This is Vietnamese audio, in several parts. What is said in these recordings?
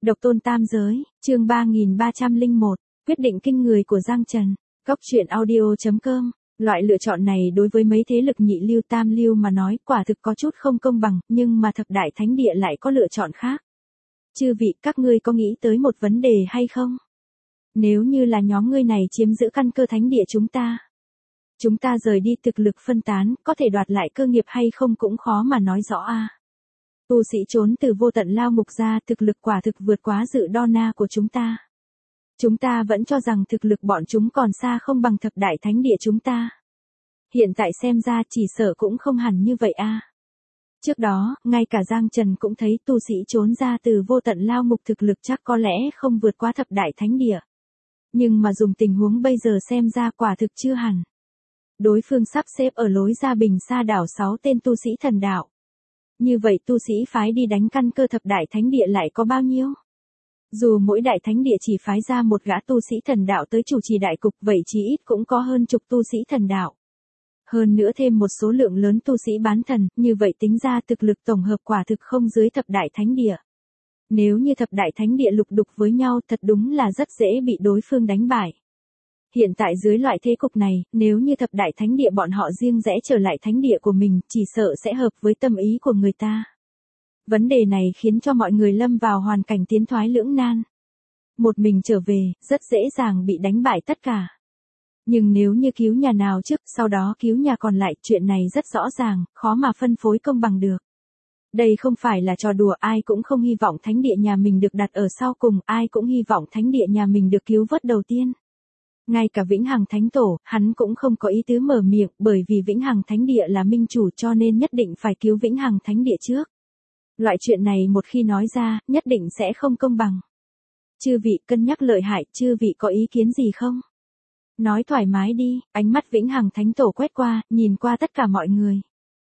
Độc tôn tam giới, chương 3301, quyết định kinh người của Giang Trần. Góc truyện audio.com. Loại lựa chọn này đối với mấy thế lực nhị lưu tam lưu mà nói quả thực có chút không công bằng, nhưng mà thập đại thánh địa lại có lựa chọn khác. Chư vị, các ngươi có nghĩ tới một vấn đề hay không? Nếu như là nhóm ngươi này chiếm giữ căn cơ thánh địa chúng ta rời đi thực lực phân tán, có thể đoạt lại cơ nghiệp hay không cũng khó mà nói rõ a. Tu sĩ trốn từ vô tận lao ngục ra, thực lực quả thực vượt quá dự đo na của chúng ta. Chúng ta vẫn cho rằng thực lực bọn chúng còn xa không bằng thập đại thánh địa chúng ta. Hiện tại xem ra chỉ sợ cũng không hẳn như vậy a. Trước đó, ngay cả Giang Trần cũng thấy tu sĩ trốn ra từ vô tận lao ngục thực lực chắc có lẽ không vượt quá thập đại thánh địa. Nhưng mà dùng tình huống bây giờ xem ra quả thực chưa hẳn. Đối phương sắp xếp ở lối ra Bình Sa đảo 6 tên tu sĩ thần đạo. Như vậy tu sĩ phái đi đánh căn cơ thập đại thánh địa lại có bao nhiêu? Dù mỗi đại thánh địa chỉ phái ra một gã tu sĩ thần đạo tới chủ trì đại cục, vậy chí ít cũng có hơn chục tu sĩ thần đạo. Hơn nữa thêm một số lượng lớn tu sĩ bán thần, như vậy tính ra thực lực tổng hợp quả thực không dưới thập đại thánh địa. Nếu như thập đại thánh địa lục đục với nhau thật đúng là rất dễ bị đối phương đánh bại. Hiện tại dưới loại thế cục này, nếu như thập đại thánh địa bọn họ riêng rẽ trở lại thánh địa của mình, chỉ sợ sẽ hợp với tâm ý của người ta. Vấn đề này khiến cho mọi người lâm vào hoàn cảnh tiến thoái lưỡng nan. Một mình trở về, rất dễ dàng bị đánh bại tất cả. Nhưng nếu như cứu nhà nào trước, sau đó cứu nhà còn lại, chuyện này rất rõ ràng, khó mà phân phối công bằng được. Đây không phải là trò đùa, ai cũng không hy vọng thánh địa nhà mình được đặt ở sau cùng, ai cũng hy vọng thánh địa nhà mình được cứu vớt đầu tiên. Ngay cả Vĩnh Hằng Thánh Tổ, hắn cũng không có ý tứ mở miệng, bởi vì Vĩnh Hằng Thánh Địa là minh chủ cho nên nhất định phải cứu Vĩnh Hằng Thánh Địa trước. Loại chuyện này một khi nói ra, nhất định sẽ không công bằng. Chư vị cân nhắc lợi hại, chư vị có ý kiến gì không? Nói thoải mái đi, ánh mắt Vĩnh Hằng Thánh Tổ quét qua, nhìn qua tất cả mọi người.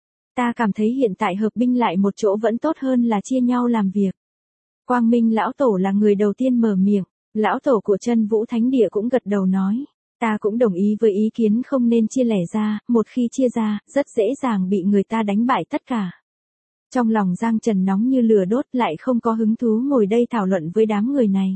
Ta cảm thấy hiện tại hợp binh lại một chỗ vẫn tốt hơn là chia nhau làm việc. Quang Minh Lão Tổ là người đầu tiên mở miệng. Lão Tổ của Chân Vũ Thánh Địa cũng gật đầu nói, ta cũng đồng ý với ý kiến không nên chia lẻ ra, một khi chia ra, rất dễ dàng bị người ta đánh bại tất cả. Trong lòng Giang Trần nóng như lửa đốt, lại không có hứng thú ngồi đây thảo luận với đám người này.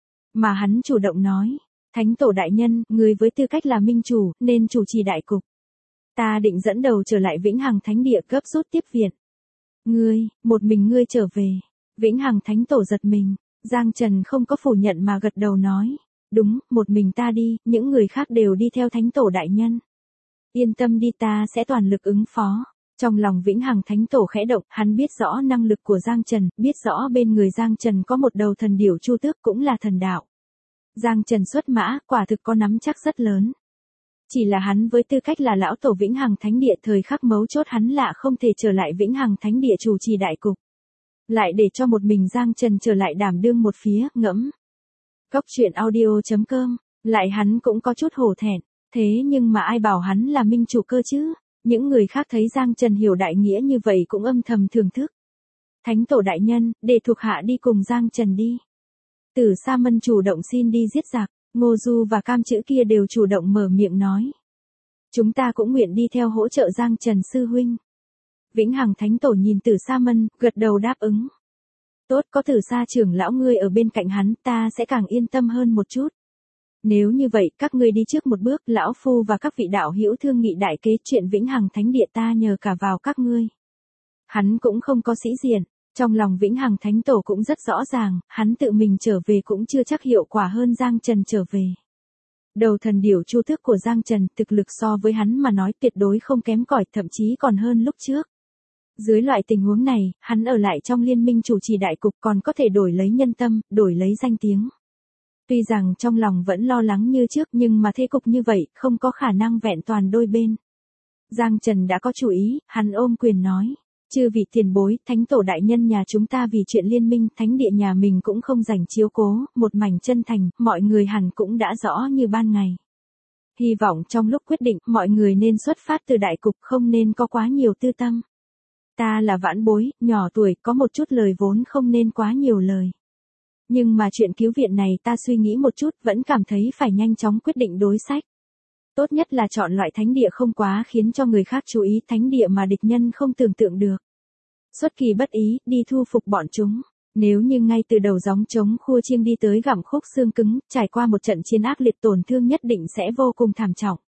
Mà hắn chủ động nói, Thánh Tổ đại nhân, người với tư cách là minh chủ, nên chủ trì đại cục. Ta định dẫn đầu trở lại Vĩnh Hằng Thánh Địa gấp rút tiếp viện. Ngươi, một mình ngươi trở về. Vĩnh Hằng Thánh Tổ giật mình. Giang Trần không có phủ nhận mà gật đầu nói, đúng, một mình ta đi, những người khác đều đi theo Thánh Tổ đại nhân. Yên tâm đi, ta sẽ toàn lực ứng phó. Trong lòng Vĩnh Hằng Thánh Tổ khẽ động, hắn biết rõ năng lực của Giang Trần, biết rõ bên người Giang Trần có một đầu thần điểu chu tước cũng là thần đạo. Giang Trần xuất mã, quả thực có nắm chắc rất lớn. Chỉ là hắn với tư cách là lão tổ Vĩnh Hằng Thánh Địa, thời khắc mấu chốt hắn lạ không thể trở lại Vĩnh Hằng Thánh Địa chủ trì đại cục. Lại để cho một mình Giang Trần trở lại đảm đương một phía, ngẫm. Góc truyện audio.com, lại hắn cũng có chút hổ thẹn, thế nhưng mà ai bảo hắn là minh chủ cơ chứ, những người khác thấy Giang Trần hiểu đại nghĩa như vậy cũng âm thầm thưởng thức. Thánh Tổ đại nhân, để thuộc hạ đi cùng Giang Trần đi. Tử Sa Mân chủ động xin đi giết giặc, Ngô Du và Cam Chữ kia đều chủ động mở miệng nói. Chúng ta cũng nguyện đi theo hỗ trợ Giang Trần sư huynh. Vĩnh Hằng Thánh Tổ nhìn Tử Sa Mân, gật đầu đáp ứng. Tốt, có Tử Sa trưởng lão ngươi ở bên cạnh hắn, ta sẽ càng yên tâm hơn một chút. Nếu như vậy, các ngươi đi trước một bước, lão phu và các vị đạo hữu thương nghị đại kế, chuyện Vĩnh Hằng Thánh Địa ta nhờ cả vào các ngươi. Hắn cũng không có sĩ diện, trong lòng Vĩnh Hằng Thánh Tổ cũng rất rõ ràng, hắn tự mình trở về cũng chưa chắc hiệu quả hơn Giang Trần trở về. Đầu thần điểu chu tước của Giang Trần, thực lực so với hắn mà nói tuyệt đối không kém cỏi, thậm chí còn hơn lúc trước. Dưới loại tình huống này, hắn ở lại trong liên minh chủ trì đại cục còn có thể đổi lấy nhân tâm, đổi lấy danh tiếng. Tuy rằng trong lòng vẫn lo lắng như trước nhưng mà thế cục như vậy, không có khả năng vẹn toàn đôi bên. Giang Trần đã có chủ ý, hắn ôm quyền nói. Chư vị tiền bối, Thánh Tổ đại nhân nhà chúng ta vì chuyện liên minh, thánh địa nhà mình cũng không rảnh chiếu cố, một mảnh chân thành, mọi người hẳn cũng đã rõ như ban ngày. Hy vọng trong lúc quyết định, mọi người nên xuất phát từ đại cục, không nên có quá nhiều tư tâm. Ta là vãn bối, nhỏ tuổi, có một chút lời vốn không nên quá nhiều lời. Nhưng mà chuyện cứu viện này ta suy nghĩ một chút, vẫn cảm thấy phải nhanh chóng quyết định đối sách. Tốt nhất là chọn loại thánh địa không quá khiến cho người khác chú ý, thánh địa mà địch nhân không tưởng tượng được. Xuất kỳ bất ý, đi thu phục bọn chúng. Nếu như ngay từ đầu gióng trống khua chiêng đi tới gặm khúc xương cứng, trải qua một trận chiến ác liệt tổn thương nhất định sẽ vô cùng thảm trọng.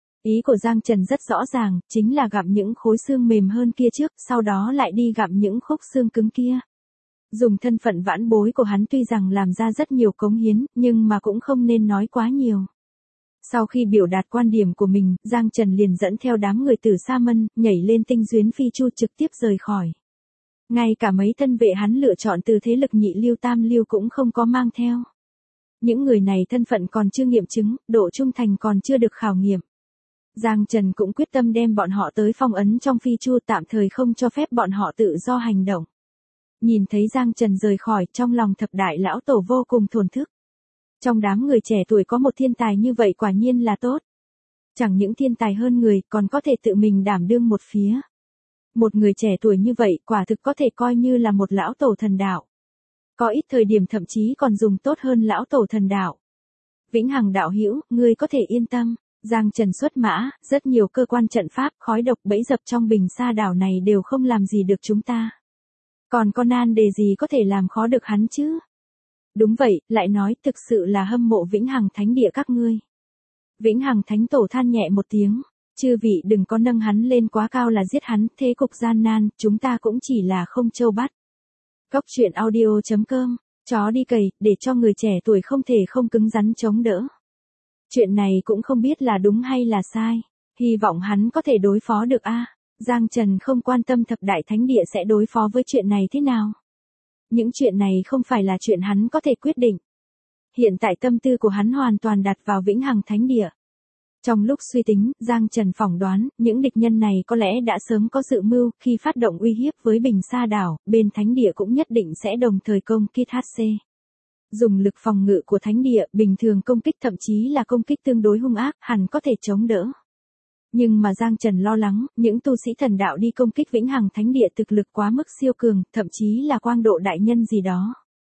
Ý của Giang Trần rất rõ ràng, chính là gặm những khối xương mềm hơn kia trước, sau đó lại đi gặm những khúc xương cứng kia. Dùng thân phận vãn bối của hắn tuy rằng làm ra rất nhiều cống hiến, nhưng mà cũng không nên nói quá nhiều. Sau khi biểu đạt quan điểm của mình, Giang Trần liền dẫn theo đám người Tử Sa Mân, nhảy lên Tinh Duyến Phi Chu trực tiếp rời khỏi. Ngay cả mấy thân vệ hắn lựa chọn từ thế lực nhị lưu tam lưu cũng không có mang theo. Những người này thân phận còn chưa nghiệm chứng, độ trung thành còn chưa được khảo nghiệm. Giang Trần cũng quyết tâm đem bọn họ tới phong ấn trong Phi Chu, tạm thời không cho phép bọn họ tự do hành động. Nhìn thấy Giang Trần rời khỏi, trong lòng thập đại lão tổ vô cùng thổn thức. Trong đám người trẻ tuổi có một thiên tài như vậy quả nhiên là tốt. Chẳng những thiên tài hơn người, còn có thể tự mình đảm đương một phía. Một người trẻ tuổi như vậy quả thực có thể coi như là một lão tổ thần đạo. Có ít thời điểm thậm chí còn dùng tốt hơn lão tổ thần đạo. Vĩnh Hằng đạo hữu, ngươi có thể yên tâm. Giang Trần xuất mã, rất nhiều cơ quan trận pháp, khói độc bẫy dập trong Bình Sa đảo này đều không làm gì được chúng ta. Còn có nan đề gì có thể làm khó được hắn chứ? Đúng vậy, lại nói thực sự là hâm mộ Vĩnh Hằng Thánh Địa các ngươi. Vĩnh Hằng Thánh Tổ than nhẹ một tiếng, chư vị đừng có nâng hắn lên quá cao là giết hắn, thế cục gian nan, chúng ta cũng chỉ là không châu bắt. Cốc truyện audio.com, chó đi cày, để cho người trẻ tuổi không thể không cứng rắn chống đỡ. Chuyện này cũng không biết là đúng hay là sai, hy vọng hắn có thể đối phó được a. Giang Trần không quan tâm thập đại thánh địa sẽ đối phó với chuyện này thế nào. Những chuyện này không phải là chuyện hắn có thể quyết định. Hiện tại tâm tư của hắn hoàn toàn đặt vào Vĩnh Hằng Thánh Địa. Trong lúc suy tính, Giang Trần phỏng đoán, những địch nhân này có lẽ đã sớm có dự mưu, khi phát động uy hiếp với Bình Sa đảo, bên Thánh Địa cũng nhất định sẽ đồng thời công kích HC. Dùng lực phòng ngự của Thánh Địa, bình thường công kích thậm chí là công kích tương đối hung ác, hẳn có thể chống đỡ. Nhưng mà Giang Trần lo lắng, những tu sĩ thần đạo đi công kích Vĩnh Hằng Thánh Địa thực lực quá mức siêu cường, thậm chí là Quang Độ đại nhân gì đó.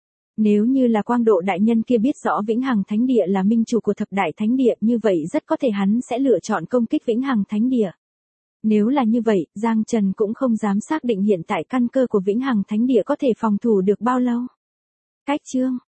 Nếu như là Quang Độ đại nhân kia biết rõ Vĩnh Hằng Thánh Địa là minh chủ của thập đại thánh địa, như vậy rất có thể hắn sẽ lựa chọn công kích Vĩnh Hằng Thánh Địa. Nếu là như vậy, Giang Trần cũng không dám xác định hiện tại căn cơ của Vĩnh Hằng Thánh Địa có thể phòng thủ được bao lâu. Cách chương